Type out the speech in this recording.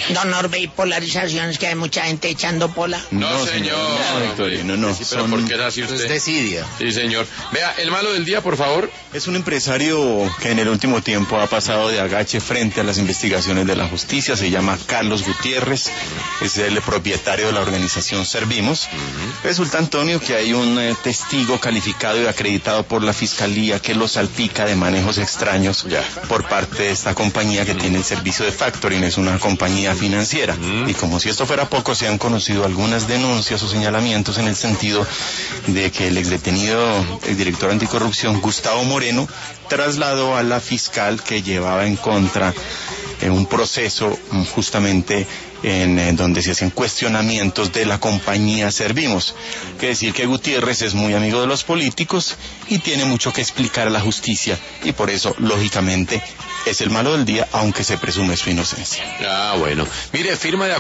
Don Orbe, y polarizaciones, que hay mucha gente echando pola. No, señor. No. Sí, pero ¿por qué es así usted? Es desidia. Sí, señor. Vea, el malo del día, por favor. Es un empresario que en el último tiempo ha pasado de agache frente a las investigaciones de la justicia. Se llama Carlos Gutiérrez, es el propietario de la organización Servimos. Resulta, Antonio, que hay un testigo calificado y acreditado por la Fiscalía que lo salpica de manejos extraños por parte de esta compañía que tiene el servicio de factoring. Es una compañía financiera. Y como si esto fuera poco, se han conocido algunas denuncias o señalamientos en el sentido de que el exdetenido, el director anticorrupción, Gustavo Moreno, trasladó a la fiscal que llevaba en contra un proceso justamente en donde se hacen cuestionamientos de la compañía Servimos. Quiere decir que Gutiérrez es muy amigo de los políticos y tiene mucho que explicar a la justicia, y por eso, lógicamente, es el malo del día, aunque se presume su inocencia. Ah, bueno. Mire, firma de